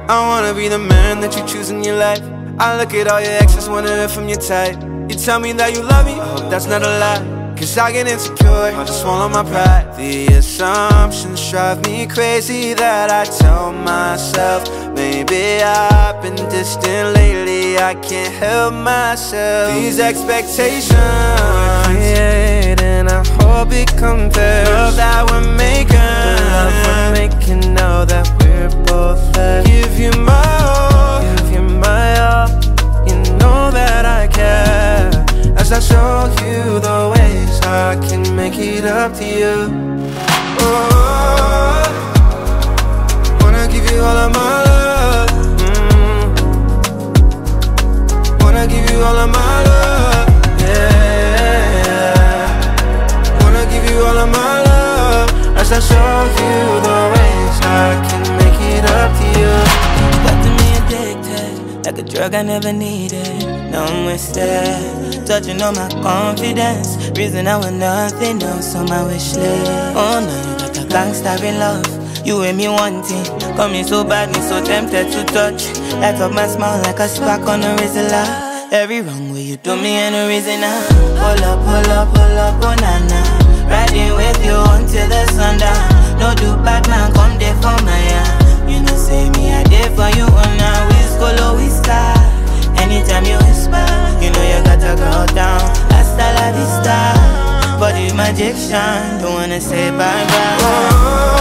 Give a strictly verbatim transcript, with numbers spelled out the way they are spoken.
I wanna be the man that you choose in your life. I look at all your exes, wonder if I'm your type. You tell me that you love me, I hope that's not a lie. Cause I get insecure, I just swallow my pride. The assumptions drive me crazy that I tell myself maybe I've been distant lately, I can't help myself. These expectations we're creating, I hope it compares. Love that we're making, the love we're making, know that we're both there. Give you my all, give you my all. You know that I care, as I show you the ways I can make it up to you. Oh, wanna give you all of my love. mm. Wanna give you all of my love, yeah. Wanna give you all of my love, as I show you the ways I can make it up to you. Got to me addicted, like a drug I never needed. No I'm wasted, touching on my confidence. Reason I want nothing else on my wish list. Oh no, you got a gangster in love. You and me wanting, coming so bad, me so tempted to touch. Light up my smile like a spark on a razor. Every wrong way you do me and no reason now. Pull up, pull up, pull up, oh na na. Riding with you until the sundown. No do bad man, come there for my hand. You know say me I there for you on a whiz, colo whisker. Anytime you whisper, you know you gotta go down. Hasta la vista, body magician, don't wanna say bye bye.